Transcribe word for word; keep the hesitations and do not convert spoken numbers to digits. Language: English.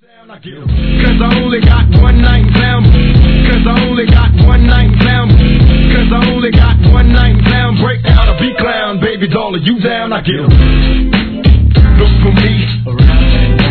Cause I only got one night in town. Cause I only got one night in town. Cause I only got one night in town. Break out a beat clown, baby doll, are you down? I get 'em. Look for me.